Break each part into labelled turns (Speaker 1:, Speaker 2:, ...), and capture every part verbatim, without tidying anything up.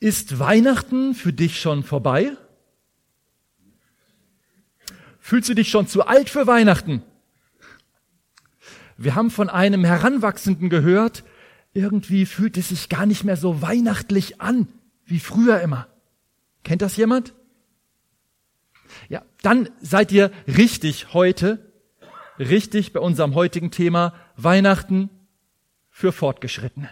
Speaker 1: Ist Weihnachten für dich schon vorbei? Fühlst du dich schon zu alt für Weihnachten? Wir haben von einem Heranwachsenden gehört, irgendwie fühlt es sich gar nicht mehr so weihnachtlich an, wie früher immer. Kennt das jemand? Ja, dann seid ihr richtig heute, richtig bei unserem heutigen Thema Weihnachten für Fortgeschrittene.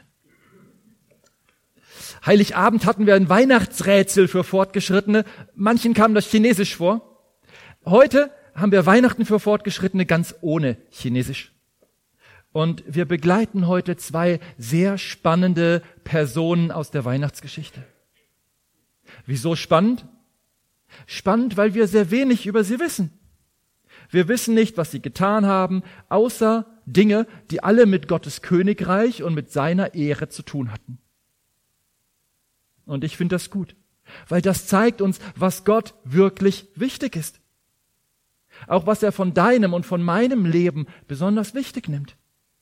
Speaker 1: Heiligabend hatten wir ein Weihnachtsrätsel für Fortgeschrittene. Manchen kam das Chinesisch vor. Heute haben wir Weihnachten für Fortgeschrittene ganz ohne Chinesisch. Und wir begleiten heute zwei sehr spannende Personen aus der Weihnachtsgeschichte. Wieso spannend? Spannend, weil wir sehr wenig über sie wissen. Wir wissen nicht, was sie getan haben, außer Dinge, die alle mit Gottes Königreich und mit seiner Ehre zu tun hatten. Und ich finde das gut, weil das zeigt uns, was Gott wirklich wichtig ist. Auch was er von deinem und von meinem Leben besonders wichtig nimmt.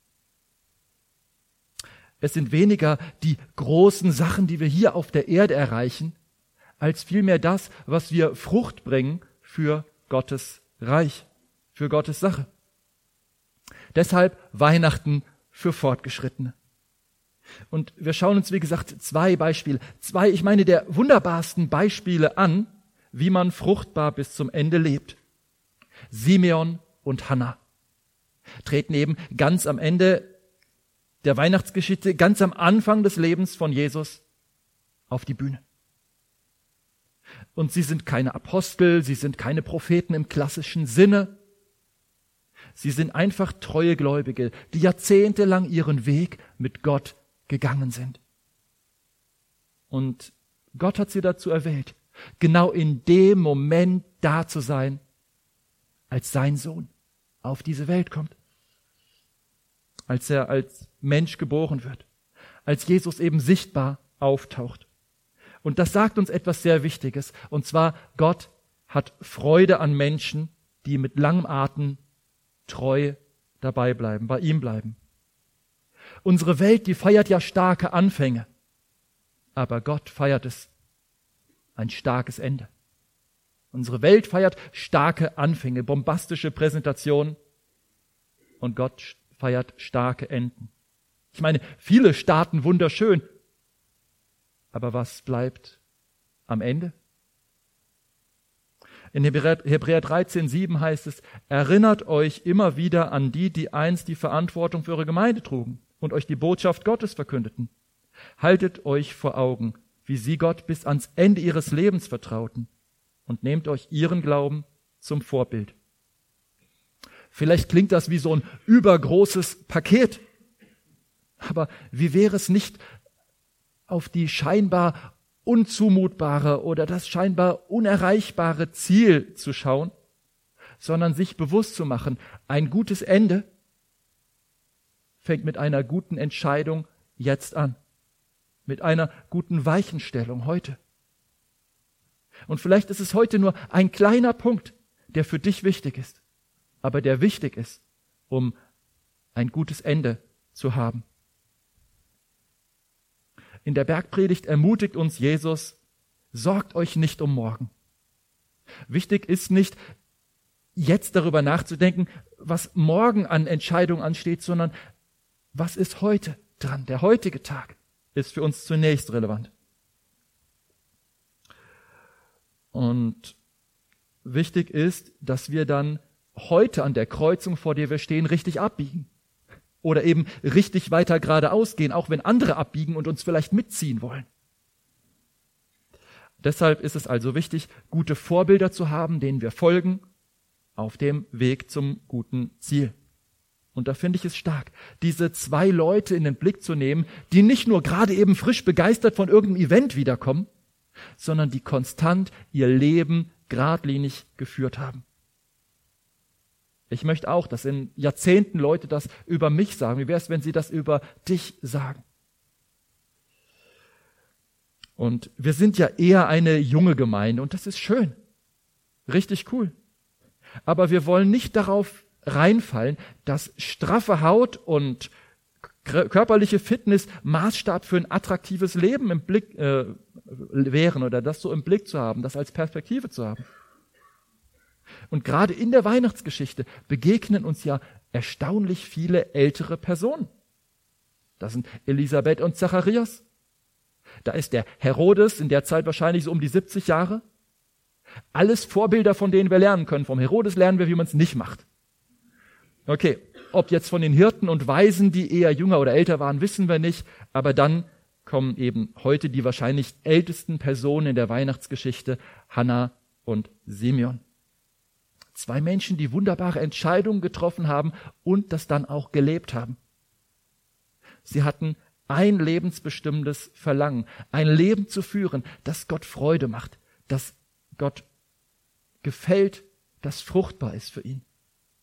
Speaker 1: Es sind weniger die großen Sachen, die wir hier auf der Erde erreichen, als vielmehr das, was wir Frucht bringen für Gottes Reich, für Gottes Sache. Deshalb Weihnachten für Fortgeschrittene. Und wir schauen uns, wie gesagt, zwei Beispiele, zwei, ich meine, der wunderbarsten Beispiele an, wie man fruchtbar bis zum Ende lebt. Simeon und Hannah treten eben ganz am Ende der Weihnachtsgeschichte, ganz am Anfang des Lebens von Jesus auf die Bühne. Und sie sind keine Apostel, sie sind keine Propheten im klassischen Sinne. Sie sind einfach treue Gläubige, die jahrzehntelang ihren Weg mit Gott gegangen sind. Und Gott hat sie dazu erwählt, genau in dem Moment da zu sein, als sein Sohn auf diese Welt kommt. Als er als Mensch geboren wird. Als Jesus eben sichtbar auftaucht. Und das sagt uns etwas sehr Wichtiges. Und zwar, Gott hat Freude an Menschen, die mit langem Atem treu dabei bleiben, bei ihm bleiben. Unsere Welt, die feiert ja starke Anfänge. Aber Gott feiert es ein starkes Ende. Unsere Welt feiert starke Anfänge, bombastische Präsentationen. Und Gott feiert starke Enden. Ich meine, viele starten wunderschön. Aber was bleibt am Ende? In Hebräer dreizehn sieben heißt es, erinnert euch immer wieder an die, die einst die Verantwortung für eure Gemeinde trugen und euch die Botschaft Gottes verkündeten. Haltet euch vor Augen, wie sie Gott bis ans Ende ihres Lebens vertrauten und nehmt euch ihren Glauben zum Vorbild. Vielleicht klingt das wie so ein übergroßes Paket. Aber wie wäre es nicht, auf die scheinbar unzumutbare oder das scheinbar unerreichbare Ziel zu schauen, sondern sich bewusst zu machen, ein gutes Ende fängt mit einer guten Entscheidung jetzt an, mit einer guten Weichenstellung heute. Und vielleicht ist es heute nur ein kleiner Punkt, der für dich wichtig ist, aber der wichtig ist, um ein gutes Ende zu haben. In der Bergpredigt ermutigt uns Jesus, sorgt euch nicht um morgen. Wichtig ist nicht, jetzt darüber nachzudenken, was morgen an Entscheidungen ansteht, sondern was ist heute dran? Der heutige Tag ist für uns zunächst relevant. Und wichtig ist, dass wir dann heute an der Kreuzung, vor der wir stehen, richtig abbiegen. Oder eben richtig weiter geradeaus gehen, auch wenn andere abbiegen und uns vielleicht mitziehen wollen. Deshalb ist es also wichtig, gute Vorbilder zu haben, denen wir folgen, auf dem Weg zum guten Ziel. Und da finde ich es stark, diese zwei Leute in den Blick zu nehmen, die nicht nur gerade eben frisch begeistert von irgendeinem Event wiederkommen, sondern die konstant ihr Leben geradlinig geführt haben. Ich möchte auch, dass in Jahrzehnten Leute das über mich sagen. Wie wäre es, wenn sie das über dich sagen? Und wir sind ja eher eine junge Gemeinde und das ist schön. Richtig cool. Aber wir wollen nicht darauf reinfallen, dass straffe Haut und körperliche Fitness Maßstab für ein attraktives Leben im Blick äh, wären oder das so im Blick zu haben, das als Perspektive zu haben. Und gerade in der Weihnachtsgeschichte begegnen uns ja erstaunlich viele ältere Personen. Das sind Elisabeth und Zacharias. Da ist der Herodes, in der Zeit wahrscheinlich so um die siebzig Jahre. Alles Vorbilder, von denen wir lernen können. Vom Herodes lernen wir, wie man es nicht macht. Okay, ob jetzt von den Hirten und Weisen, die eher jünger oder älter waren, wissen wir nicht. Aber dann kommen eben heute die wahrscheinlich ältesten Personen in der Weihnachtsgeschichte, Hannah und Simeon. Zwei Menschen, die wunderbare Entscheidungen getroffen haben und das dann auch gelebt haben. Sie hatten ein lebensbestimmendes Verlangen, ein Leben zu führen, das Gott Freude macht, das Gott gefällt, das fruchtbar ist für ihn.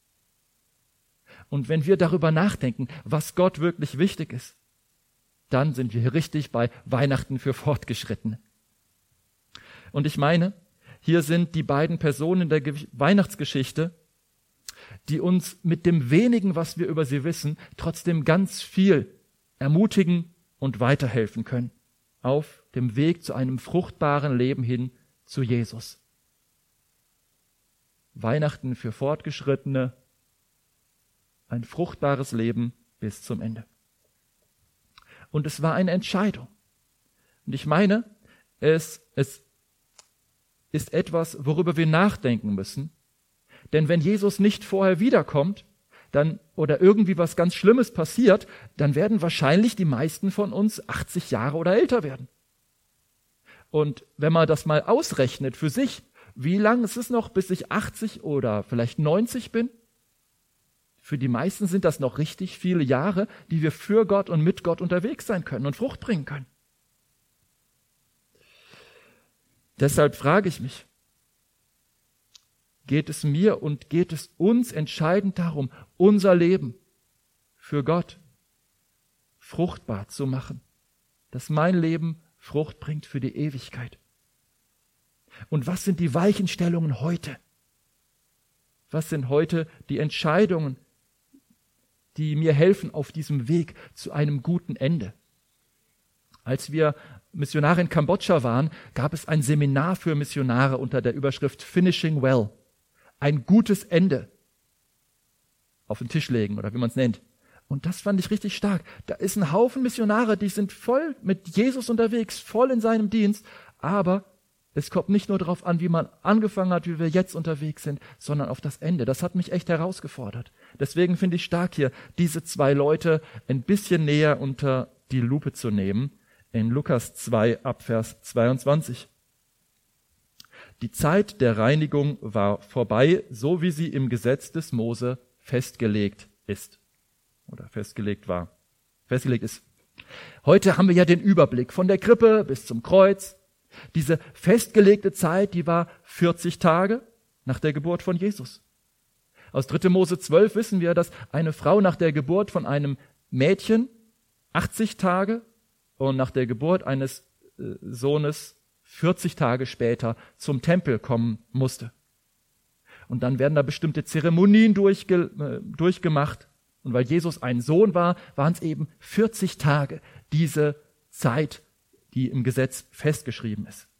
Speaker 1: Und wenn wir darüber nachdenken, was Gott wirklich wichtig ist, dann sind wir hier richtig bei Weihnachten für Fortgeschrittene. Und ich meine, hier sind die beiden Personen der Ge- Weihnachtsgeschichte, die uns mit dem wenigen, was wir über sie wissen, trotzdem ganz viel ermutigen und weiterhelfen können auf dem Weg zu einem fruchtbaren Leben hin zu Jesus. Weihnachten für Fortgeschrittene, ein fruchtbares Leben bis zum Ende. Und es war eine Entscheidung. Und ich meine, es, es ist etwas, worüber wir nachdenken müssen. Denn wenn Jesus nicht vorher wiederkommt, dann oder irgendwie was ganz Schlimmes passiert, dann werden wahrscheinlich die meisten von uns achtzig Jahre oder älter werden. Und wenn man das mal ausrechnet für sich, wie lange ist es noch, bis ich achtzig oder vielleicht neunzig bin? Für die meisten sind das noch richtig viele Jahre, die wir für Gott und mit Gott unterwegs sein können und Frucht bringen können. Deshalb frage ich mich, geht es mir und geht es uns entscheidend darum, unser Leben für Gott fruchtbar zu machen, dass mein Leben Frucht bringt für die Ewigkeit. Und was sind die Weichenstellungen heute? Was sind heute die Entscheidungen, die mir helfen auf diesem Weg zu einem guten Ende? Als wir Missionare in Kambodscha waren, gab es ein Seminar für Missionare unter der Überschrift Finishing Well. Ein gutes Ende auf den Tisch legen oder wie man es nennt. Und das fand ich richtig stark. Da ist ein Haufen Missionare, die sind voll mit Jesus unterwegs, voll in seinem Dienst. Aber es kommt nicht nur darauf an, wie man angefangen hat, wie wir jetzt unterwegs sind, sondern auf das Ende. Das hat mich echt herausgefordert. Deswegen finde ich stark hier, diese zwei Leute ein bisschen näher unter die Lupe zu nehmen. In Lukas zwei, Abvers zweiundzwanzig. Die Zeit der Reinigung war vorbei, so wie sie im Gesetz des Mose festgelegt ist. Oder festgelegt war. Festgelegt ist. Heute haben wir ja den Überblick von der Krippe bis zum Kreuz. Diese festgelegte Zeit, die war vierzig Tage nach der Geburt von Jesus. Aus dritter Mose zwölf wissen wir, dass eine Frau nach der Geburt von einem Mädchen achtzig Tage und nach der Geburt eines äh, Sohnes vierzig Tage später zum Tempel kommen musste. Und dann werden da bestimmte Zeremonien durchge, äh, durchgemacht. Und weil Jesus ein Sohn war, waren es eben vierzig Tage, diese Zeit, die im Gesetz festgeschrieben ist.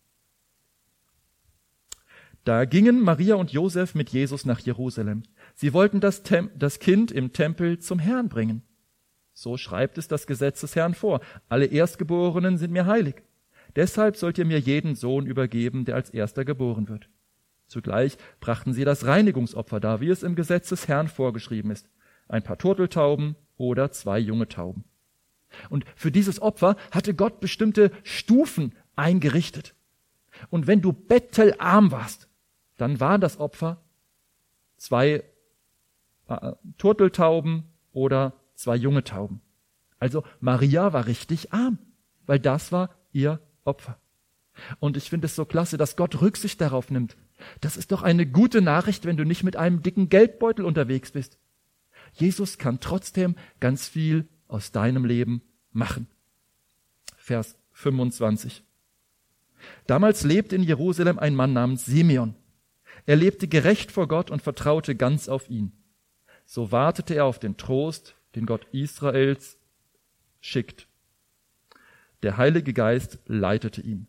Speaker 1: Da gingen Maria und Josef mit Jesus nach Jerusalem. Sie wollten das, Tem- das Kind im Tempel zum Herrn bringen. So schreibt es das Gesetz des Herrn vor. Alle Erstgeborenen sind mir heilig. Deshalb sollt ihr mir jeden Sohn übergeben, der als Erster geboren wird. Zugleich brachten sie das Reinigungsopfer dar, wie es im Gesetz des Herrn vorgeschrieben ist. Ein paar Turteltauben oder zwei junge Tauben. Und für dieses Opfer hatte Gott bestimmte Stufen eingerichtet. Und wenn du bettelarm warst, dann war das Opfer zwei äh, Turteltauben oder zwei junge Tauben. Also Maria war richtig arm, weil das war ihr Opfer. Und ich finde es so klasse, dass Gott Rücksicht darauf nimmt. Das ist doch eine gute Nachricht, wenn du nicht mit einem dicken Geldbeutel unterwegs bist. Jesus kann trotzdem ganz viel aus deinem Leben machen. Vers fünfundzwanzig. Damals lebte in Jerusalem ein Mann namens Simeon. Er lebte gerecht vor Gott und vertraute ganz auf ihn. So wartete er auf den Trost, den Gott Israels schickt. Der Heilige Geist leitete ihn.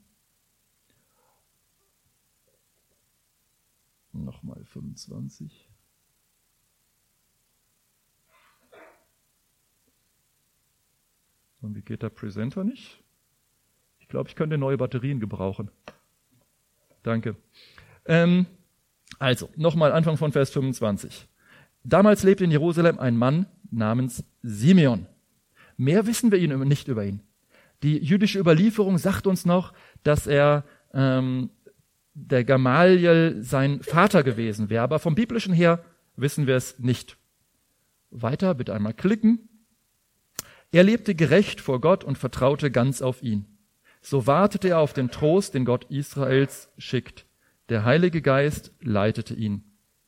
Speaker 1: Nochmal fünfundzwanzig. Und wie geht der Presenter nicht? Ich glaube, ich könnte neue Batterien gebrauchen. Danke. Ähm, also, nochmal Anfang von Vers fünfundzwanzig. Damals lebte in Jerusalem ein Mann namens Simeon. Mehr wissen wir ihn nicht über ihn. Die jüdische Überlieferung sagt uns noch, dass er ähm, der Gamaliel sein Vater gewesen wäre. Aber vom Biblischen her wissen wir es nicht. Weiter, bitte einmal klicken. Er lebte gerecht vor Gott und vertraute ganz auf ihn. So wartete er auf den Trost, den Gott Israels schickt. Der Heilige Geist leitete ihn.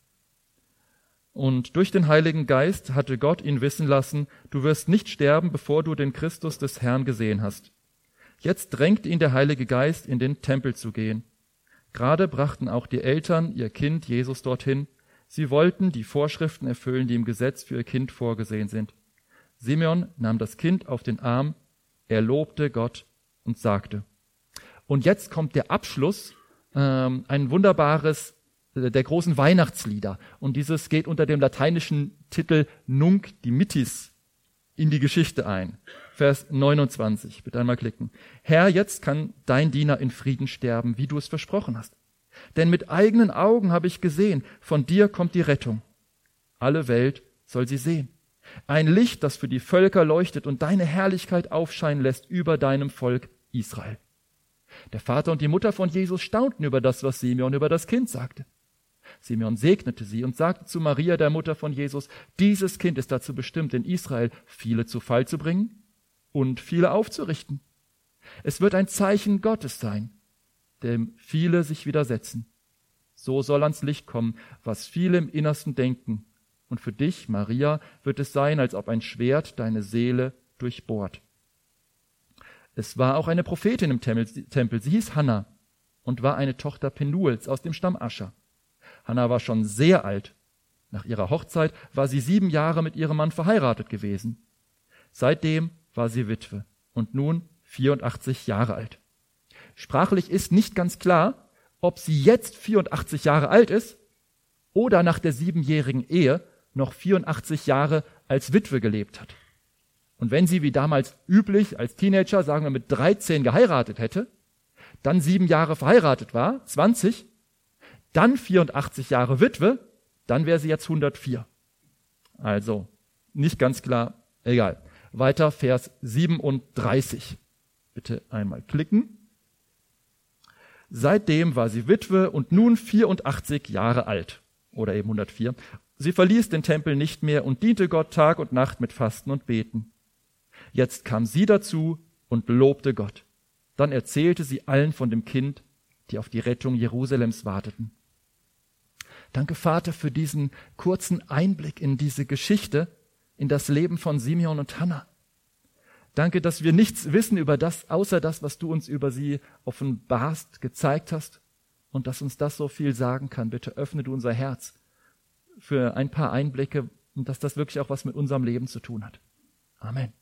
Speaker 1: Und durch den Heiligen Geist hatte Gott ihn wissen lassen, du wirst nicht sterben, bevor du den Christus des Herrn gesehen hast. Jetzt drängt ihn der Heilige Geist, in den Tempel zu gehen. Gerade brachten auch die Eltern ihr Kind Jesus dorthin. Sie wollten die Vorschriften erfüllen, die im Gesetz für ihr Kind vorgesehen sind. Simeon nahm das Kind auf den Arm, er lobte Gott und sagte. Und jetzt kommt der Abschluss, ähm, ein wunderbares der großen Weihnachtslieder. Und dieses geht unter dem lateinischen Titel Nunc dimittis in die Geschichte ein. Vers neunundzwanzig, bitte einmal klicken. Herr, jetzt kann dein Diener in Frieden sterben, wie du es versprochen hast. Denn mit eigenen Augen habe ich gesehen, von dir kommt die Rettung. Alle Welt soll sie sehen. Ein Licht, das für die Völker leuchtet und deine Herrlichkeit aufscheinen lässt über deinem Volk Israel. Der Vater und die Mutter von Jesus staunten über das, was Simeon über das Kind sagte. Simeon segnete sie und sagte zu Maria, der Mutter von Jesus, dieses Kind ist dazu bestimmt, in Israel viele zu Fall zu bringen und viele aufzurichten. Es wird ein Zeichen Gottes sein, dem viele sich widersetzen. So soll ans Licht kommen, was viele im Innersten denken. Und für dich, Maria, wird es sein, als ob ein Schwert deine Seele durchbohrt. Es war auch eine Prophetin im Tempel, sie hieß Hannah und war eine Tochter Penuels aus dem Stamm Ascher. Hannah war schon sehr alt. Nach ihrer Hochzeit war sie sieben Jahre mit ihrem Mann verheiratet gewesen. Seitdem war sie Witwe und nun vierundachtzig Jahre alt. Sprachlich ist nicht ganz klar, ob sie jetzt vierundachtzig Jahre alt ist oder nach der siebenjährigen Ehe noch vierundachtzig Jahre als Witwe gelebt hat. Und wenn sie wie damals üblich als Teenager, sagen wir mit dreizehn geheiratet hätte, dann sieben Jahre verheiratet war, zwanzig, dann vierundachtzig Jahre Witwe, dann wäre sie jetzt hundertvier. Also nicht ganz klar, egal. Weiter Vers siebenunddreißig. Bitte einmal klicken. Seitdem war sie Witwe und nun vierundachtzig Jahre alt oder eben hundertvier. Sie verließ den Tempel nicht mehr und diente Gott Tag und Nacht mit Fasten und Beten. Jetzt kam sie dazu und lobte Gott. Dann erzählte sie allen von dem Kind, die auf die Rettung Jerusalems warteten. Danke, Vater, für diesen kurzen Einblick in diese Geschichte, in das Leben von Simeon und Hannah. Danke, dass wir nichts wissen über das, außer das, was du uns über sie offenbarst, gezeigt hast und dass uns das so viel sagen kann. Bitte öffne du unser Herz für ein paar Einblicke und dass das wirklich auch was mit unserem Leben zu tun hat. Amen.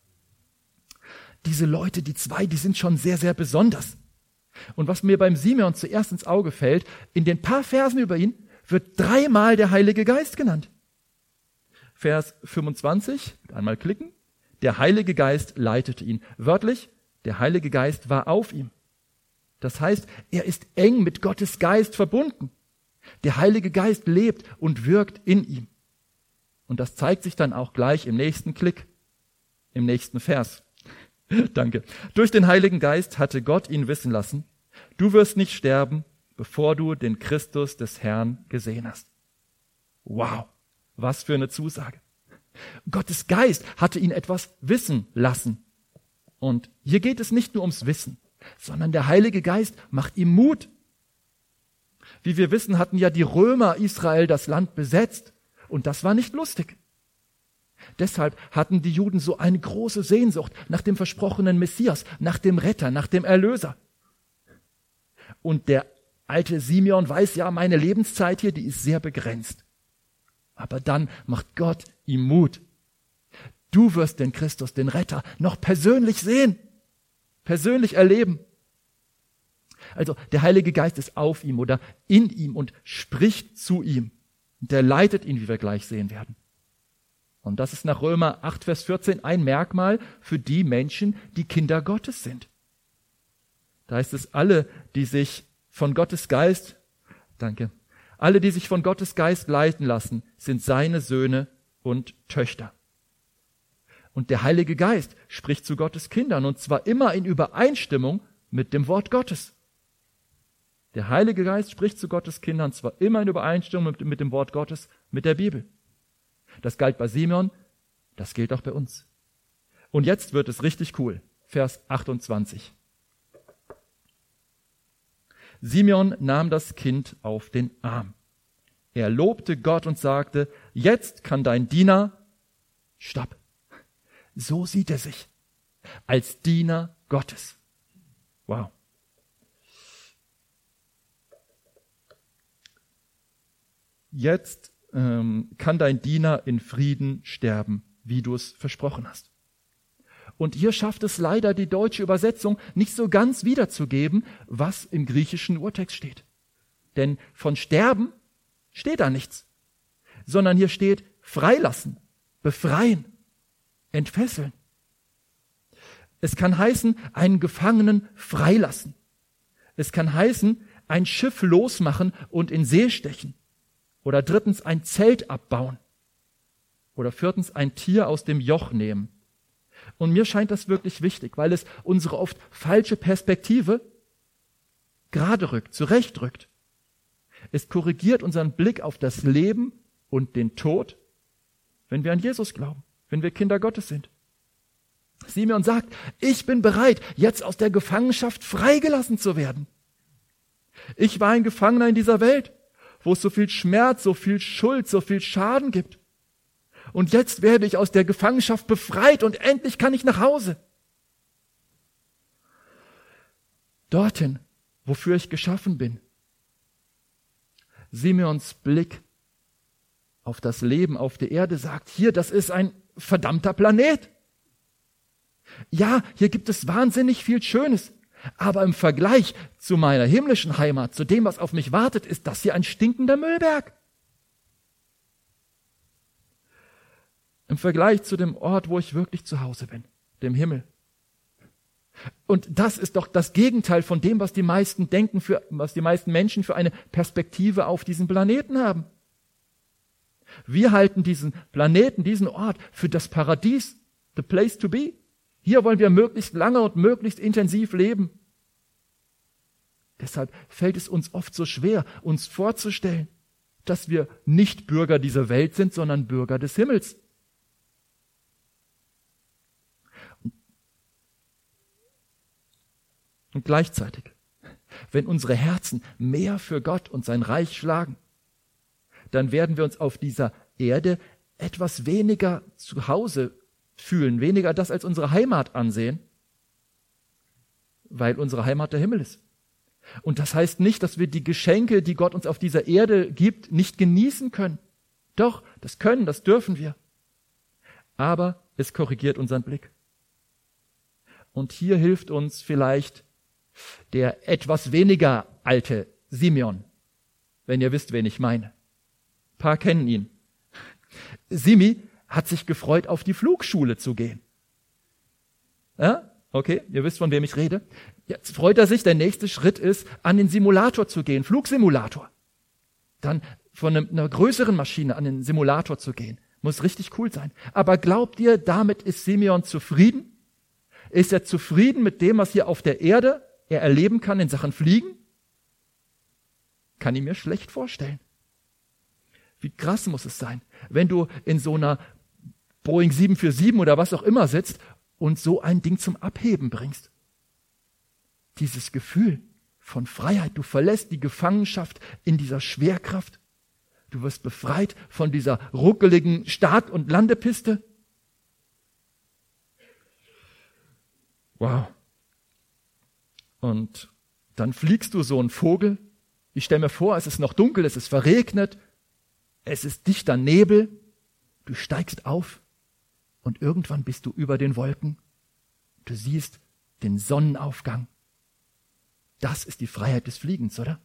Speaker 1: Diese Leute, die zwei, die sind schon sehr, sehr besonders. Und was mir beim Simeon zuerst ins Auge fällt, in den paar Versen über ihn wird dreimal der Heilige Geist genannt. Vers fünfundzwanzig, einmal klicken. Der Heilige Geist leitete ihn. Wörtlich, der Heilige Geist war auf ihm. Das heißt, er ist eng mit Gottes Geist verbunden. Der Heilige Geist lebt und wirkt in ihm. Und das zeigt sich dann auch gleich im nächsten Klick, im nächsten Vers. Danke. Durch den Heiligen Geist hatte Gott ihn wissen lassen, du wirst nicht sterben, bevor du den Christus des Herrn gesehen hast. Wow, was für eine Zusage. Gottes Geist hatte ihn etwas wissen lassen. Und hier geht es nicht nur ums Wissen, sondern der Heilige Geist macht ihm Mut. Wie wir wissen, hatten ja die Römer Israel das Land besetzt und das war nicht lustig. Deshalb hatten die Juden so eine große Sehnsucht nach dem versprochenen Messias, nach dem Retter, nach dem Erlöser. Und der alte Simeon weiß, ja, meine Lebenszeit hier, die ist sehr begrenzt. Aber dann macht Gott ihm Mut. Du wirst den Christus, den Retter, noch persönlich sehen, persönlich erleben. Also der Heilige Geist ist auf ihm oder in ihm und spricht zu ihm. Der leitet ihn, wie wir gleich sehen werden. Und das ist nach Römer acht, Vers vierzehn ein Merkmal für die Menschen, die Kinder Gottes sind. Da heißt es, alle, die sich von Gottes Geist, danke, alle, die sich von Gottes Geist leiten lassen, sind seine Söhne und Töchter. Und der Heilige Geist spricht zu Gottes Kindern, und zwar immer in Übereinstimmung mit dem Wort Gottes. Der Heilige Geist spricht zu Gottes Kindern, zwar immer in Übereinstimmung mit, mit dem Wort Gottes, mit der Bibel. Das galt bei Simeon, das gilt auch bei uns. Und jetzt wird es richtig cool. Vers achtundzwanzig. Simeon nahm das Kind auf den Arm. Er lobte Gott und sagte, jetzt kann dein Diener, stopp, so sieht er sich, als Diener Gottes. Wow. Jetzt ähm, kann dein Diener in Frieden sterben, wie du es versprochen hast. Und hier schafft es leider die deutsche Übersetzung nicht so ganz wiederzugeben, was im griechischen Urtext steht. Denn von Sterben steht da nichts, sondern hier steht freilassen, befreien, entfesseln. Es kann heißen, einen Gefangenen freilassen. Es kann heißen, ein Schiff losmachen und in See stechen. Oder drittens, ein Zelt abbauen. Oder viertens, ein Tier aus dem Joch nehmen. Und mir scheint das wirklich wichtig, weil es unsere oft falsche Perspektive gerade rückt, zurechtrückt. Es korrigiert unseren Blick auf das Leben und den Tod, wenn wir an Jesus glauben, wenn wir Kinder Gottes sind. Simeon sagt, ich bin bereit, jetzt aus der Gefangenschaft freigelassen zu werden. Ich war ein Gefangener in dieser Welt, wo es so viel Schmerz, so viel Schuld, so viel Schaden gibt. Und jetzt werde ich aus der Gefangenschaft befreit und endlich kann ich nach Hause. Dorthin, wofür ich geschaffen bin. Simeons Blick auf das Leben auf der Erde sagt, hier, das ist ein verdammter Planet. Ja, hier gibt es wahnsinnig viel Schönes. Aber im Vergleich zu meiner himmlischen Heimat, zu dem, was auf mich wartet, ist das hier ein stinkender Müllberg. Im Vergleich zu dem Ort, wo ich wirklich zu Hause bin, dem Himmel. Und das ist doch das Gegenteil von dem, was die meisten denken, für, was die meisten Menschen für eine Perspektive auf diesen Planeten haben. Wir halten diesen Planeten, diesen Ort für das Paradies, the place to be. Hier wollen wir möglichst lange und möglichst intensiv leben. Deshalb fällt es uns oft so schwer, uns vorzustellen, dass wir nicht Bürger dieser Welt sind, sondern Bürger des Himmels. Und gleichzeitig, wenn unsere Herzen mehr für Gott und sein Reich schlagen, dann werden wir uns auf dieser Erde etwas weniger zu Hause fühlen, weniger das als unsere Heimat ansehen, weil unsere Heimat der Himmel ist. Und das heißt nicht, dass wir die Geschenke, die Gott uns auf dieser Erde gibt, nicht genießen können. Doch, das können, das dürfen wir. Aber es korrigiert unseren Blick. Und hier hilft uns vielleicht der etwas weniger alte Simeon, wenn ihr wisst, wen ich meine. Ein paar kennen ihn. Simi hat sich gefreut, auf die Flugschule zu gehen. Ja? Okay, ihr wisst, von wem ich rede. Jetzt freut er sich, der nächste Schritt ist, an den Simulator zu gehen, Flugsimulator. Dann von einer größeren Maschine an den Simulator zu gehen. Muss richtig cool sein. Aber glaubt ihr, damit ist Simeon zufrieden? Ist er zufrieden mit dem, was hier auf der Erde er erleben kann in Sachen Fliegen? Kann ich mir schlecht vorstellen. Wie krass muss es sein, wenn du in so einer Boeing sieben vier sieben oder was auch immer sitzt und so ein Ding zum Abheben bringst. Dieses Gefühl von Freiheit, du verlässt die Gefangenschaft in dieser Schwerkraft. Du wirst befreit von dieser ruckeligen Start- und Landepiste. Wow. Und dann fliegst du so einen Vogel. Ich stelle mir vor, es ist noch dunkel, es ist verregnet, es ist dichter Nebel. Du steigst auf Und irgendwann bist du über den Wolken. Du siehst den Sonnenaufgang. Das ist die Freiheit des Fliegens, oder?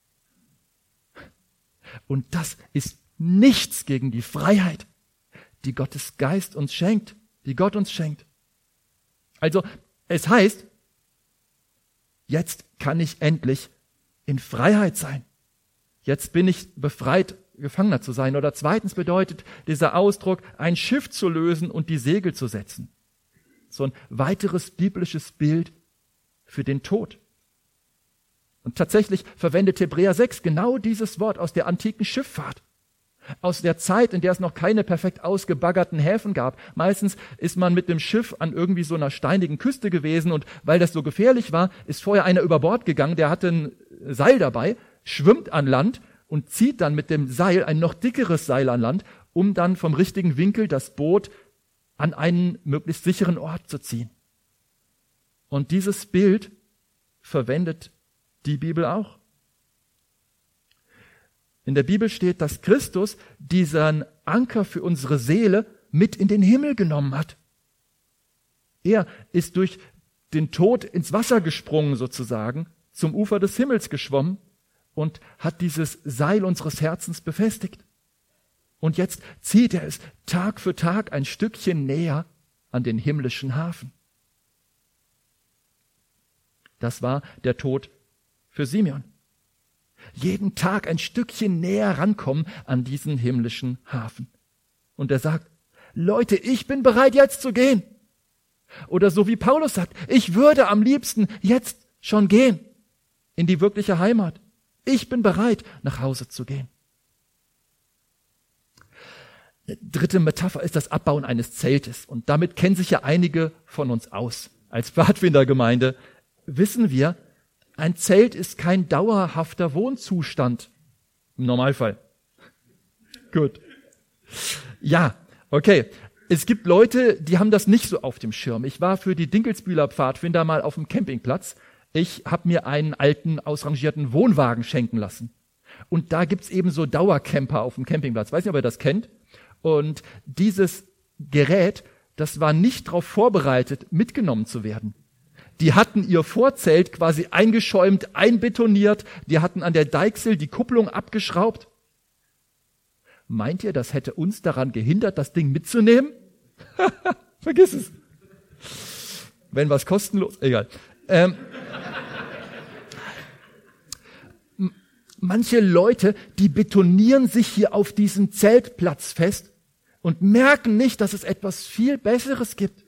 Speaker 1: Und das ist nichts gegen die Freiheit, die Gottes Geist uns schenkt, die Gott uns schenkt. Also, es heißt, jetzt kann ich endlich in Freiheit sein. Jetzt bin ich befreit, Gefangener zu sein. Oder zweitens bedeutet dieser Ausdruck, ein Schiff zu lösen und die Segel zu setzen. So ein weiteres biblisches Bild für den Tod. Und tatsächlich verwendet Hebräer sechs genau dieses Wort aus der antiken Schifffahrt. Aus der Zeit, in der es noch keine perfekt ausgebaggerten Häfen gab. Meistens ist man mit dem Schiff an irgendwie so einer steinigen Küste gewesen und weil das so gefährlich war, ist vorher einer über Bord gegangen, der hatte ein Seil dabei, schwimmt an Land und zieht dann mit dem Seil ein noch dickeres Seil an Land, um dann vom richtigen Winkel das Boot an einen möglichst sicheren Ort zu ziehen. Und dieses Bild verwendet die Bibel auch. In der Bibel steht, dass Christus diesen Anker für unsere Seele mit in den Himmel genommen hat. Er ist durch den Tod ins Wasser gesprungen sozusagen, zum Ufer des Himmels geschwommen und hat dieses Seil unseres Herzens befestigt. Und jetzt zieht er es Tag für Tag ein Stückchen näher an den himmlischen Hafen. Das war der Tod für Simeon. Jeden Tag ein Stückchen näher rankommen an diesen himmlischen Hafen. Und er sagt, Leute, ich bin bereit, jetzt zu gehen. Oder so wie Paulus sagt, ich würde am liebsten jetzt schon gehen in die wirkliche Heimat. Ich bin bereit, nach Hause zu gehen. Dritte Metapher ist das Abbauen eines Zeltes. Und damit kennen sich ja einige von uns aus. Als Pfadfindergemeinde wissen wir, ein Zelt ist kein dauerhafter Wohnzustand. Im Normalfall. Gut. Ja, okay. Es gibt Leute, die haben das nicht so auf dem Schirm. Ich war für die Dinkelsbühler Pfadfinder mal auf dem Campingplatz. Ich habe mir einen alten, ausrangierten Wohnwagen schenken lassen. Und da gibt's eben so Dauercamper auf dem Campingplatz. Weiß nicht, ob ihr das kennt. Und dieses Gerät, das war nicht darauf vorbereitet, mitgenommen zu werden. Die hatten ihr Vorzelt quasi eingeschäumt, einbetoniert. Die hatten an der Deichsel die Kupplung abgeschraubt. Meint ihr, das hätte uns daran gehindert, das Ding mitzunehmen? Vergiss es. Wenn was kostenlos, egal. Ähm, manche Leute, die betonieren sich hier auf diesem Zeltplatz fest und merken nicht, dass es etwas viel Besseres gibt.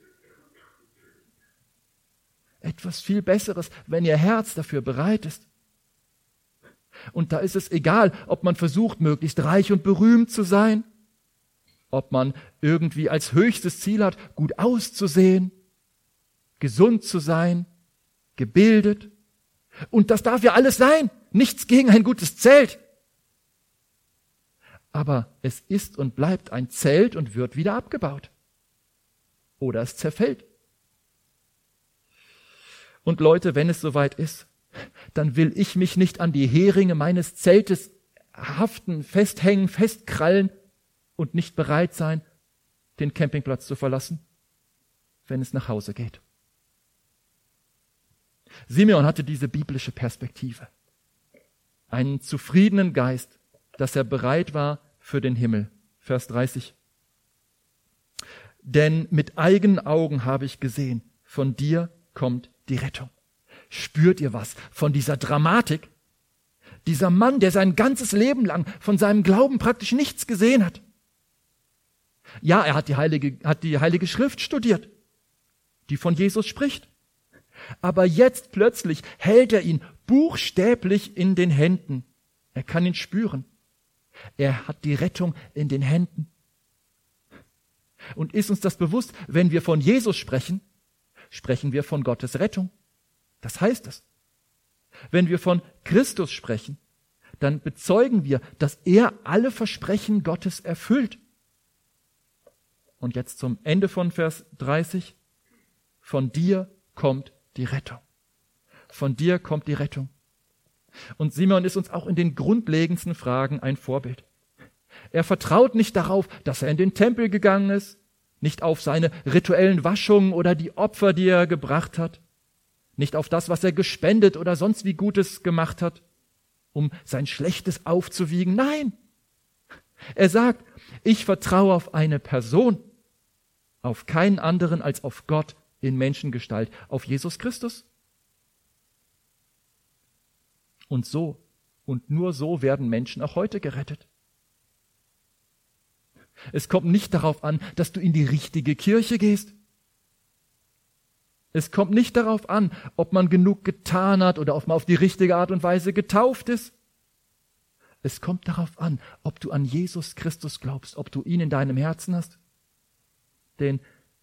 Speaker 1: Etwas viel Besseres, wenn ihr Herz dafür bereit ist. Und da ist es egal, ob man versucht, möglichst reich und berühmt zu sein, ob man irgendwie als höchstes Ziel hat, gut auszusehen, gesund zu sein, gebildet. Und das darf ja alles sein. Nichts gegen ein gutes Zelt. Aber es ist und bleibt ein Zelt und wird wieder abgebaut. Oder es zerfällt. Und Leute, wenn es soweit ist, dann will ich mich nicht an die Heringe meines Zeltes haften, festhängen, festkrallen und nicht bereit sein, den Campingplatz zu verlassen, wenn es nach Hause geht. Simeon hatte diese biblische Perspektive. Einen zufriedenen Geist, dass er bereit war für den Himmel. Vers dreißig. Denn mit eigenen Augen habe ich gesehen, von dir kommt die Rettung. Spürt ihr was von dieser Dramatik? Dieser Mann, der sein ganzes Leben lang von seinem Glauben praktisch nichts gesehen hat. Ja, er hat die Heilige, hat die Heilige Schrift studiert, die von Jesus spricht. Aber jetzt plötzlich hält er ihn buchstäblich in den Händen. Er kann ihn spüren. Er hat die Rettung in den Händen. Und ist uns das bewusst, wenn wir von Jesus sprechen, sprechen wir von Gottes Rettung. Das heißt es. Wenn wir von Christus sprechen, dann bezeugen wir, dass er alle Versprechen Gottes erfüllt. Und jetzt zum Ende von Vers dreißig. Von dir kommt die Rettung. Von dir kommt die Rettung. Und Simeon ist uns auch in den grundlegendsten Fragen ein Vorbild. Er vertraut nicht darauf, dass er in den Tempel gegangen ist, nicht auf seine rituellen Waschungen oder die Opfer, die er gebracht hat, nicht auf das, was er gespendet oder sonst wie Gutes gemacht hat, um sein Schlechtes aufzuwiegen. Nein, er sagt, ich vertraue auf eine Person, auf keinen anderen als auf Gott in Menschengestalt, auf Jesus Christus. Und so und nur so werden Menschen auch heute gerettet. Es kommt nicht darauf an, dass du in die richtige Kirche gehst. Es kommt nicht darauf an, ob man genug getan hat oder ob man auf die richtige Art und Weise getauft ist. Es kommt darauf an, ob du an Jesus Christus glaubst, ob du ihn in deinem Herzen hast, den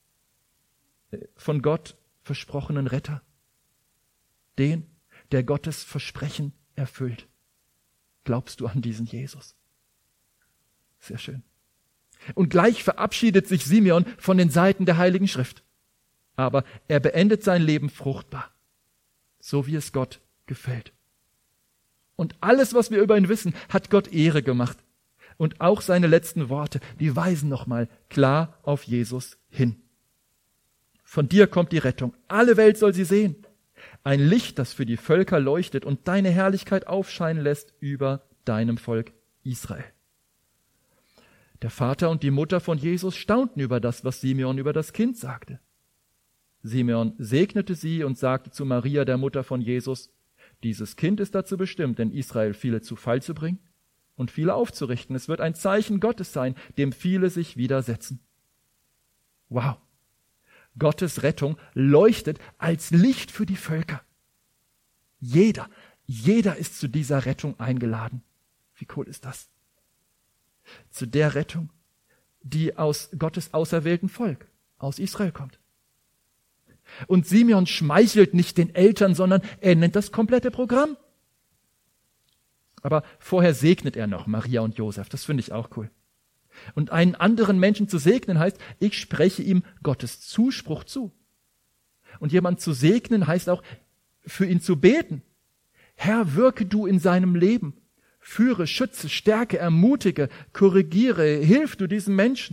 Speaker 1: von Gott versprochenen Retter, den, der Gottes Versprechen erfüllt. Glaubst du an diesen Jesus? Sehr schön. Und gleich verabschiedet sich Simeon von den Seiten der Heiligen Schrift. Aber er beendet sein Leben fruchtbar, so wie es Gott gefällt. Und alles, was wir über ihn wissen, hat Gott Ehre gemacht. Und auch seine letzten Worte, die weisen nochmal klar auf Jesus hin. Von dir kommt die Rettung. Alle Welt soll sie sehen. Ein Licht, das für die Völker leuchtet und deine Herrlichkeit aufscheinen lässt über deinem Volk Israel. Der Vater und die Mutter von Jesus staunten über das, was Simeon über das Kind sagte. Simeon segnete sie und sagte zu Maria, der Mutter von Jesus, dieses Kind ist dazu bestimmt, in Israel viele zu Fall zu bringen und viele aufzurichten. Es wird ein Zeichen Gottes sein, dem viele sich widersetzen. Wow! Gottes Rettung leuchtet als Licht für die Völker. Jeder, jeder ist zu dieser Rettung eingeladen. Wie cool ist das? Zu der Rettung, die aus Gottes auserwählten Volk, aus Israel kommt. Und Simeon schmeichelt nicht den Eltern, sondern er nennt das komplette Programm. Aber vorher segnet er noch Maria und Josef. Das finde ich auch cool. Und einen anderen Menschen zu segnen heißt, ich spreche ihm Gottes Zuspruch zu. Und jemand zu segnen heißt auch, für ihn zu beten. Herr, wirke du in seinem Leben. Führe, schütze, stärke, ermutige, korrigiere, hilf du diesem Menschen.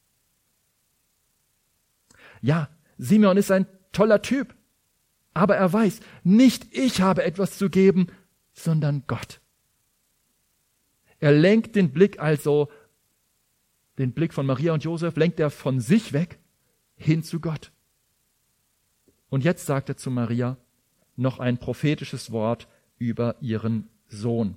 Speaker 1: Ja, Simeon ist ein toller Typ, aber er weiß, nicht ich habe etwas zu geben, sondern Gott. Er lenkt den Blick also, den Blick von Maria und Josef, lenkt er von sich weg hin zu Gott. Und jetzt sagt er zu Maria noch ein prophetisches Wort über ihren Sohn.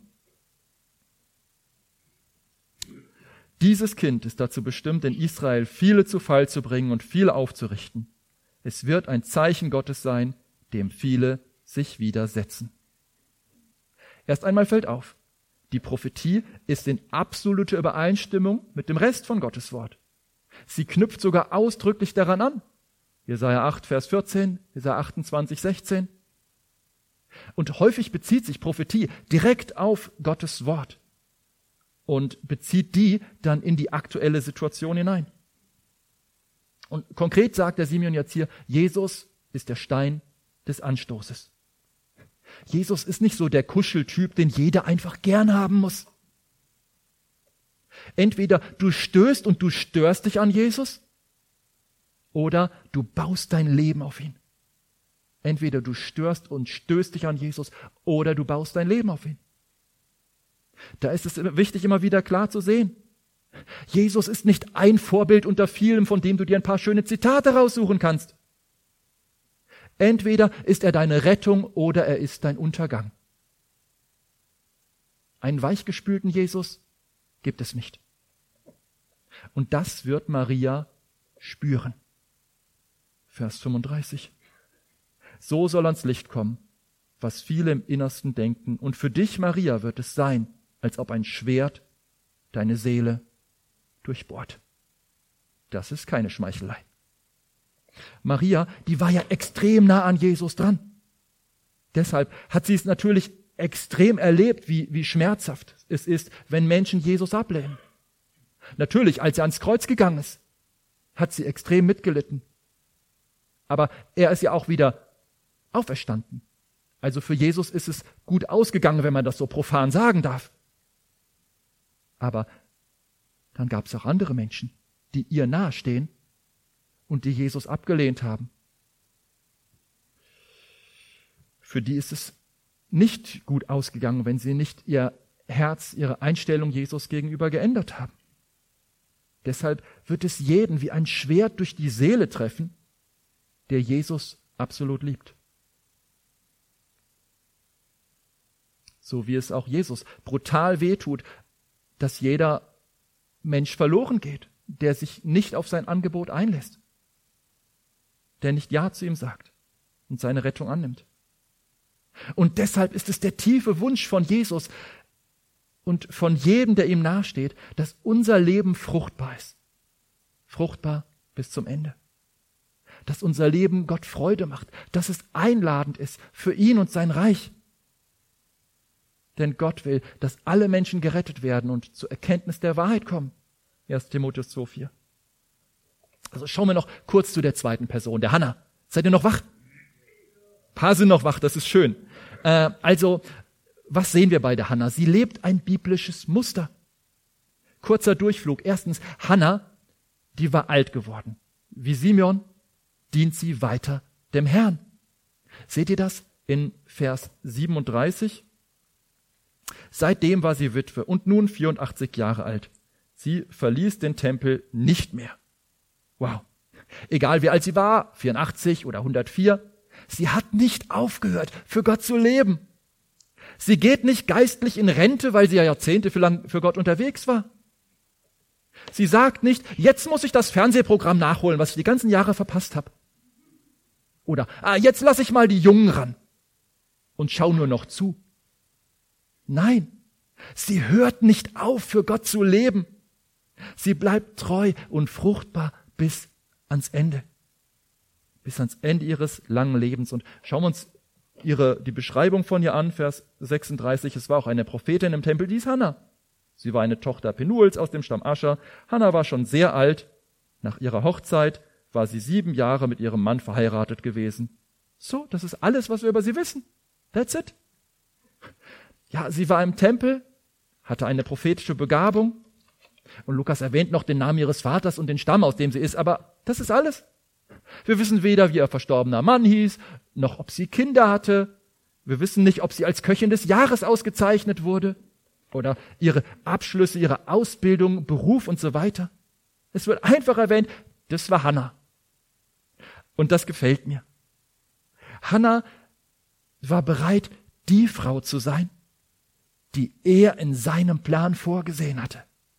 Speaker 1: Dieses Kind ist dazu bestimmt, in Israel viele zu Fall zu bringen und viele aufzurichten. Es wird ein Zeichen Gottes sein, dem viele sich widersetzen. Erst einmal fällt auf, die Prophetie ist in absoluter Übereinstimmung mit dem Rest von Gottes Wort. Sie knüpft sogar ausdrücklich daran an. Jesaja acht, Vers vierzehn, Jesaja achtundzwanzig, sechzehn. Und häufig bezieht sich Prophetie direkt auf Gottes Wort und bezieht die dann in die aktuelle Situation hinein. Und konkret sagt der Simeon jetzt hier, Jesus ist der Stein des Anstoßes. Jesus ist nicht so der Kuscheltyp, den jeder einfach gern haben muss. Entweder du stößt und du störst dich an Jesus, oder du baust dein Leben auf ihn. Entweder du störst und stößt dich an Jesus, oder du baust dein Leben auf ihn. Da ist es wichtig, immer wieder klar zu sehen. Jesus ist nicht ein Vorbild unter vielen, von dem du dir ein paar schöne Zitate raussuchen kannst. Entweder ist er deine Rettung oder er ist dein Untergang. Einen weichgespülten Jesus gibt es nicht. Und das wird Maria spüren. Vers fünfunddreißig. So soll ans Licht kommen, was viele im Innersten denken. Und für dich, Maria, wird es sein, als ob ein Schwert deine Seele durchbohrt. Das ist keine Schmeichelei. Maria, die war ja extrem nah an Jesus dran. Deshalb hat sie es natürlich extrem erlebt, wie, wie schmerzhaft es ist, wenn Menschen Jesus ablehnen. Natürlich, als er ans Kreuz gegangen ist, hat sie extrem mitgelitten. Aber er ist ja auch wieder auferstanden. Also für Jesus ist es gut ausgegangen, wenn man das so profan sagen darf. Aber dann gab es auch andere Menschen, die ihr nahestehen und die Jesus abgelehnt haben. Für die ist es nicht gut ausgegangen, wenn sie nicht ihr Herz, ihre Einstellung Jesus gegenüber geändert haben. Deshalb wird es jeden wie ein Schwert durch die Seele treffen, der Jesus absolut liebt. So wie es auch Jesus brutal wehtut, dass jeder Mensch verloren geht, der sich nicht auf sein Angebot einlässt, der nicht Ja zu ihm sagt und seine Rettung annimmt. Und deshalb ist es der tiefe Wunsch von Jesus und von jedem, der ihm nahesteht, dass unser Leben fruchtbar ist. Fruchtbar bis zum Ende. Dass unser Leben Gott Freude macht, dass es einladend ist für ihn und sein Reich. Denn Gott will, dass alle Menschen gerettet werden und zur Erkenntnis der Wahrheit kommen. erster Timotheus zwei vier. Also schauen wir noch kurz zu der zweiten Person, der Hannah. Seid ihr noch wach? Ein paar sind noch wach, das ist schön. Äh, also, was sehen wir bei der Hannah? Sie lebt ein biblisches Muster. Kurzer Durchflug. Erstens, Hannah, die war alt geworden. Wie Simeon dient sie weiter dem Herrn. Seht ihr das in Vers siebenunddreißig? Seitdem war sie Witwe und nun vierundachtzig Jahre alt. Sie verließ den Tempel nicht mehr. Wow. Egal wie alt sie war, vierundachtzig oder hundertvier, sie hat nicht aufgehört, für Gott zu leben. Sie geht nicht geistlich in Rente, weil sie ja Jahrzehnte für Gott unterwegs war. Sie sagt nicht, jetzt muss ich das Fernsehprogramm nachholen, was ich die ganzen Jahre verpasst habe. Oder, ah, jetzt lasse ich mal die Jungen ran und schau nur noch zu. Nein, sie hört nicht auf, für Gott zu leben. Sie bleibt treu und fruchtbar bis ans Ende. Bis ans Ende ihres langen Lebens. Und schauen wir uns ihre, die Beschreibung von ihr an, Vers sechsunddreißig. Es war auch eine Prophetin im Tempel, die hieß Hannah. Sie war eine Tochter Penuels aus dem Stamm Ascher. Hannah war schon sehr alt. Nach ihrer Hochzeit war sie sieben Jahre mit ihrem Mann verheiratet gewesen. So, das ist alles, was wir über sie wissen. That's it. Ja, sie war im Tempel, hatte eine prophetische Begabung. Und Lukas erwähnt noch den Namen ihres Vaters und den Stamm, aus dem sie ist. Aber das ist alles. Wir wissen weder, wie ihr verstorbener Mann hieß, noch ob sie Kinder hatte. Wir wissen nicht, ob sie als Köchin des Jahres ausgezeichnet wurde. Oder ihre Abschlüsse, ihre Ausbildung, Beruf und so weiter. Es wird einfach erwähnt, das war Hannah. Und das gefällt mir. Hannah war bereit, die Frau zu sein, die er in seinem Plan vorgesehen hatte.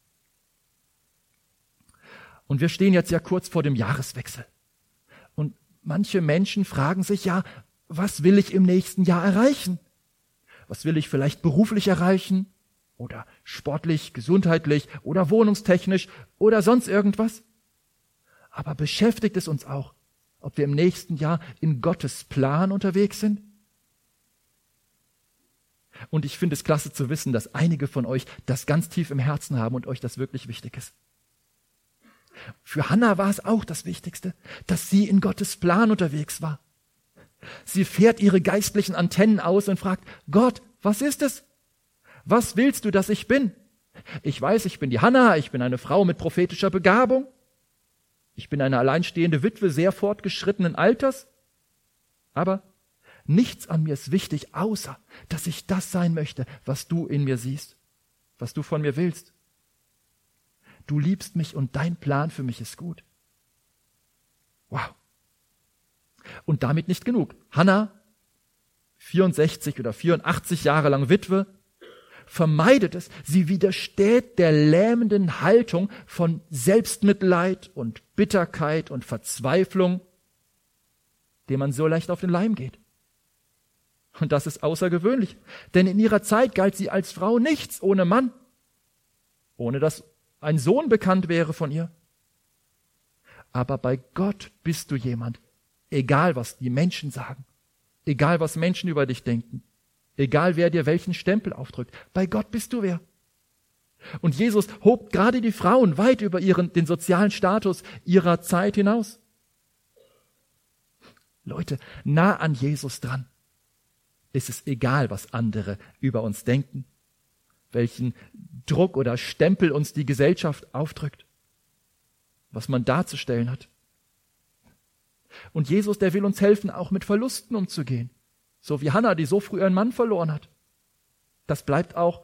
Speaker 1: Und wir stehen jetzt ja kurz vor dem Jahreswechsel. Und manche Menschen fragen sich ja, was will ich im nächsten Jahr erreichen? Was will ich vielleicht beruflich erreichen? Oder sportlich, gesundheitlich oder wohnungstechnisch oder sonst irgendwas? Aber beschäftigt es uns auch, ob wir im nächsten Jahr in Gottes Plan unterwegs sind? Und ich finde es klasse zu wissen, dass einige von euch das ganz tief im Herzen haben und euch das wirklich wichtig ist. Für Hannah war es auch das Wichtigste, dass sie in Gottes Plan unterwegs war. Sie fährt ihre geistlichen Antennen aus und fragt, Gott, was ist es? Was willst du, dass ich bin? Ich weiß, ich bin die Hannah, ich bin eine Frau mit prophetischer Begabung. Ich bin eine alleinstehende Witwe sehr fortgeschrittenen Alters. Aber nichts an mir ist wichtig, außer, dass ich das sein möchte, was du in mir siehst, was du von mir willst. Du liebst mich und dein Plan für mich ist gut. Wow. Und damit nicht genug. Hannah, vierundsechzig oder vierundachtzig Jahre lang Witwe, vermeidet es, sie widersteht der lähmenden Haltung von Selbstmitleid und Bitterkeit und Verzweiflung, dem man so leicht auf den Leim geht. Und das ist außergewöhnlich, denn in ihrer Zeit galt sie als Frau nichts ohne Mann, ohne dass ein Sohn bekannt wäre von ihr. Aber bei Gott bist du jemand, egal was die Menschen sagen, egal was Menschen über dich denken, egal wer dir welchen Stempel aufdrückt, bei Gott bist du wer. Und Jesus hob gerade die Frauen weit über ihren, den sozialen Status ihrer Zeit hinaus. Leute, nah an Jesus dran ist es egal, was andere über uns denken, welchen Druck oder Stempel uns die Gesellschaft aufdrückt, was man darzustellen hat. Und Jesus, der will uns helfen, auch mit Verlusten umzugehen. So wie Hannah, die so früh ihren Mann verloren hat. Das bleibt auch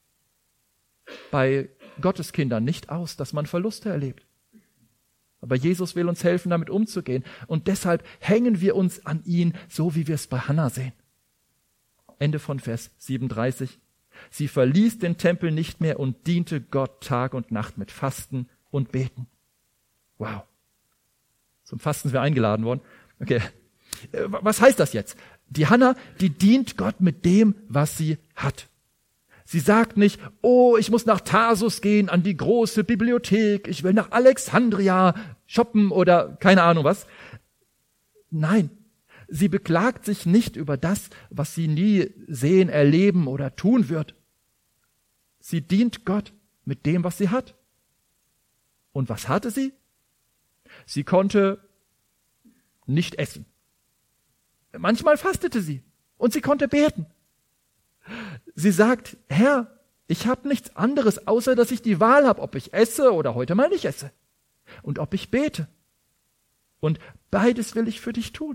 Speaker 1: bei Gotteskindern nicht aus, dass man Verluste erlebt. Aber Jesus will uns helfen, damit umzugehen. Und deshalb hängen wir uns an ihn, so wie wir es bei Hannah sehen. Ende von Vers siebenunddreißig. Sie verließ den Tempel nicht mehr und diente Gott Tag und Nacht mit Fasten und Beten. Wow. Zum Fasten sind wir eingeladen worden. Okay. Was heißt das jetzt? Die Hannah, die dient Gott mit dem, was sie hat. Sie sagt nicht, oh, ich muss nach Tarsus gehen, an die große Bibliothek, ich will nach Alexandria shoppen oder keine Ahnung was. Nein, sie beklagt sich nicht über das, was sie nie sehen, erleben oder tun wird. Sie dient Gott mit dem, was sie hat. Und was hatte sie? Sie konnte nicht essen. Manchmal fastete sie und sie konnte beten. Sie sagt, Herr, ich habe nichts anderes, außer dass ich die Wahl habe, ob ich esse oder heute mal nicht esse. Und ob ich bete. Und beides will ich für dich tun.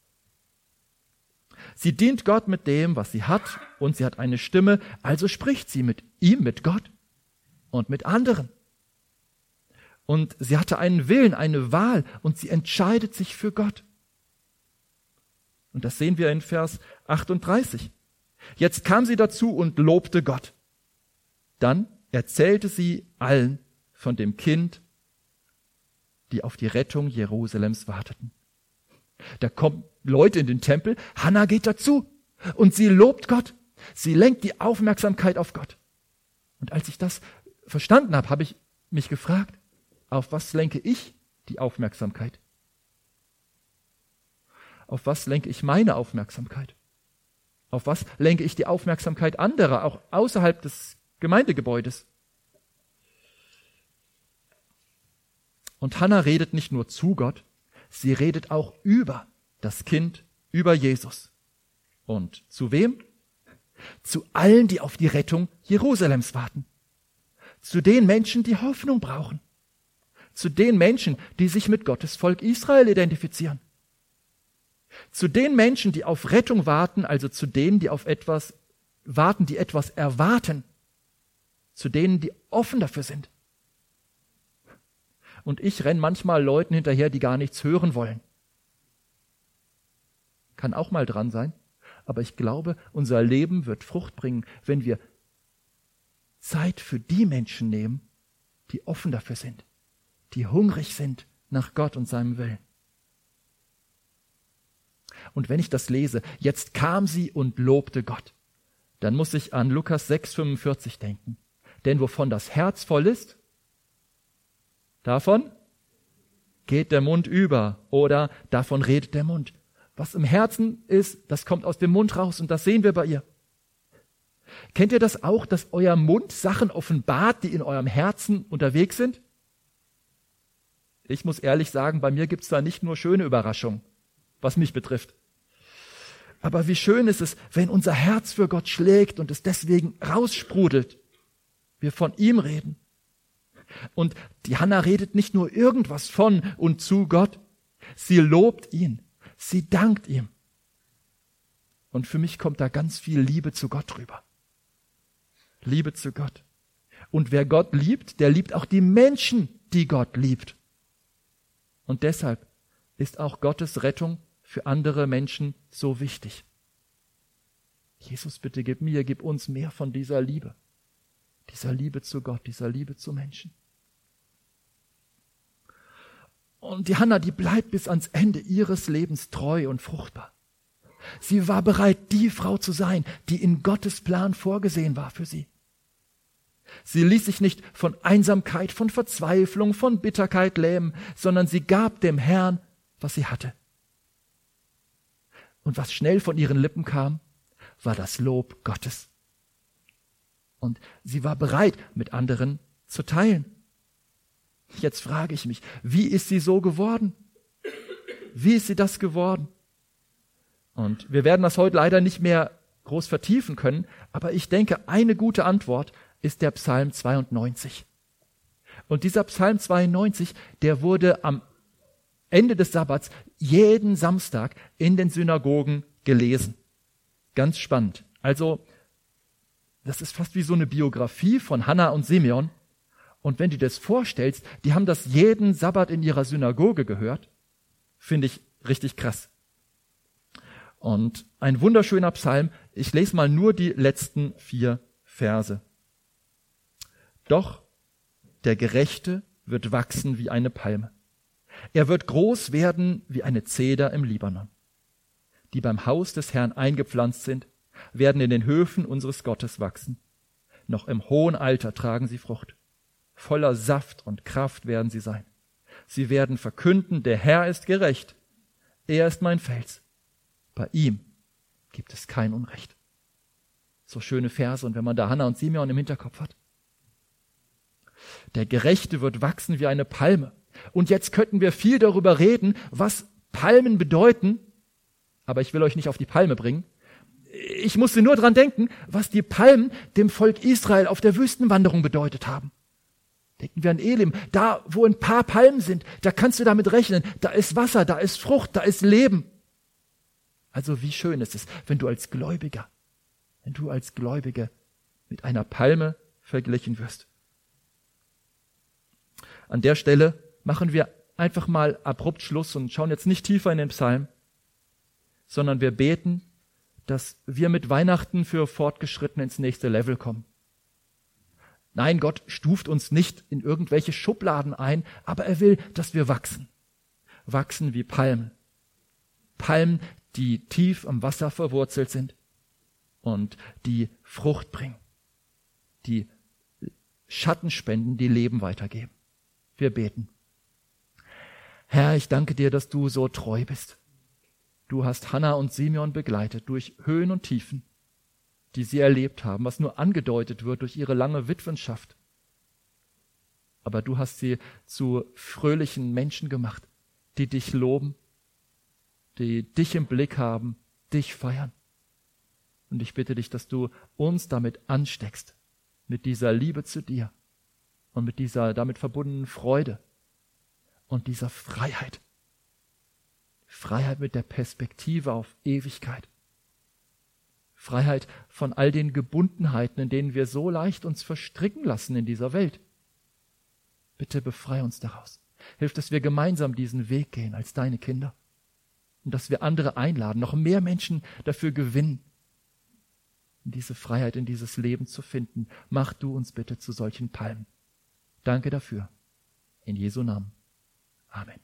Speaker 1: Sie dient Gott mit dem, was sie hat, und sie hat eine Stimme, also spricht sie mit ihm, mit Gott und mit anderen. Und sie hatte einen Willen, eine Wahl, und sie entscheidet sich für Gott. Und das sehen wir in Vers achtunddreißig. Jetzt kam sie dazu und lobte Gott. Dann erzählte sie allen von dem Kind, die auf die Rettung Jerusalems warteten. Da kommen Leute in den Tempel, Hannah geht dazu und sie lobt Gott. Sie lenkt die Aufmerksamkeit auf Gott. Und als ich das verstanden habe, habe ich mich gefragt, auf was lenke ich die Aufmerksamkeit? Auf was lenke ich meine Aufmerksamkeit? Auf was lenke ich die Aufmerksamkeit anderer, auch außerhalb des Gemeindegebäudes? Und Hannah redet nicht nur zu Gott, sie redet auch über das Kind, über Jesus. Und zu wem? Zu allen, die auf die Rettung Jerusalems warten. Zu den Menschen, die Hoffnung brauchen. Zu den Menschen, die sich mit Gottes Volk Israel identifizieren. Zu den Menschen, die auf Rettung warten, also zu denen, die auf etwas warten, die etwas erwarten. Zu denen, die offen dafür sind. Und ich renne manchmal Leuten hinterher, die gar nichts hören wollen. Kann auch mal dran sein, aber ich glaube, unser Leben wird Frucht bringen, wenn wir Zeit für die Menschen nehmen, die offen dafür sind, die hungrig sind nach Gott und seinem Willen. Und wenn ich das lese, jetzt kam sie und lobte Gott, dann muss ich an Lukas sechs fünfundvierzig denken. Denn wovon das Herz voll ist, davon geht der Mund über oder davon redet der Mund. Was im Herzen ist, das kommt aus dem Mund raus und das sehen wir bei ihr. Kennt ihr das auch, dass euer Mund Sachen offenbart, die in eurem Herzen unterwegs sind? Ich muss ehrlich sagen, bei mir gibt's da nicht nur schöne Überraschungen, was mich betrifft. Aber wie schön ist es, wenn unser Herz für Gott schlägt und es deswegen raussprudelt. Wir von ihm reden. Und die Hannah redet nicht nur irgendwas von und zu Gott. Sie lobt ihn. Sie dankt ihm. Und für mich kommt da ganz viel Liebe zu Gott rüber. Liebe zu Gott. Und wer Gott liebt, der liebt auch die Menschen, die Gott liebt. Und deshalb ist auch Gottes Rettung für andere Menschen so wichtig. Jesus, bitte gib mir, gib uns mehr von dieser Liebe. Dieser Liebe zu Gott, dieser Liebe zu Menschen. Und die Hannah, die bleibt bis ans Ende ihres Lebens treu und fruchtbar. Sie war bereit, die Frau zu sein, die in Gottes Plan vorgesehen war für sie. Sie ließ sich nicht von Einsamkeit, von Verzweiflung, von Bitterkeit lähmen, sondern sie gab dem Herrn, was sie hatte. Und was schnell von ihren Lippen kam, war das Lob Gottes. Und sie war bereit, mit anderen zu teilen. Jetzt frage ich mich, wie ist sie so geworden? Wie ist sie das geworden? Und wir werden das heute leider nicht mehr groß vertiefen können, aber ich denke, eine gute Antwort ist der Psalm zweiundneunzig. Und dieser Psalm zweiundneunzig, der wurde am Ende des Sabbats jeden Samstag in den Synagogen gelesen. Ganz spannend. Also, das ist fast wie so eine Biografie von Hannah und Simeon. Und wenn du dir das vorstellst, die haben das jeden Sabbat in ihrer Synagoge gehört, finde ich richtig krass. Und ein wunderschöner Psalm. Ich lese mal nur die letzten vier Verse. Doch der Gerechte wird wachsen wie eine Palme. Er wird groß werden wie eine Zeder im Libanon. Die beim Haus des Herrn eingepflanzt sind, werden in den Höfen unseres Gottes wachsen. Noch im hohen Alter tragen sie Frucht. Voller Saft und Kraft werden sie sein. Sie werden verkünden, der Herr ist gerecht. Er ist mein Fels. Bei ihm gibt es kein Unrecht. So schöne Verse, und wenn man da Hannah und Simeon im Hinterkopf hat. Der Gerechte wird wachsen wie eine Palme. Und jetzt könnten wir viel darüber reden, was Palmen bedeuten. Aber ich will euch nicht auf die Palme bringen. Ich musste nur dran denken, was die Palmen dem Volk Israel auf der Wüstenwanderung bedeutet haben. Denken wir an Elim. Da, wo ein paar Palmen sind, da kannst du damit rechnen. Da ist Wasser, da ist Frucht, da ist Leben. Also wie schön ist es, wenn du als Gläubiger, wenn du als Gläubige mit einer Palme verglichen wirst. An der Stelle machen wir einfach mal abrupt Schluss und schauen jetzt nicht tiefer in den Psalm, sondern wir beten, dass wir mit Weihnachten für Fortgeschrittene ins nächste Level kommen. Nein, Gott stuft uns nicht in irgendwelche Schubladen ein, aber er will, dass wir wachsen. Wachsen wie Palmen. Palmen, die tief am Wasser verwurzelt sind und die Frucht bringen, die Schatten spenden, die Leben weitergeben. Wir beten. Herr, ich danke dir, dass du so treu bist. Du hast Hannah und Simeon begleitet durch Höhen und Tiefen, die sie erlebt haben, was nur angedeutet wird durch ihre lange Witwenschaft. Aber du hast sie zu fröhlichen Menschen gemacht, die dich loben, die dich im Blick haben, dich feiern. Und ich bitte dich, dass du uns damit ansteckst, mit dieser Liebe zu dir und mit dieser damit verbundenen Freude und dieser Freiheit. Freiheit mit der Perspektive auf Ewigkeit. Freiheit von all den Gebundenheiten, in denen wir so leicht uns verstricken lassen in dieser Welt. Bitte befreie uns daraus. Hilf, dass wir gemeinsam diesen Weg gehen als deine Kinder. Und dass wir andere einladen, noch mehr Menschen dafür gewinnen, in diese Freiheit, in dieses Leben zu finden. Mach du uns bitte zu solchen Palmen. Danke dafür. In Jesu Namen. Amen.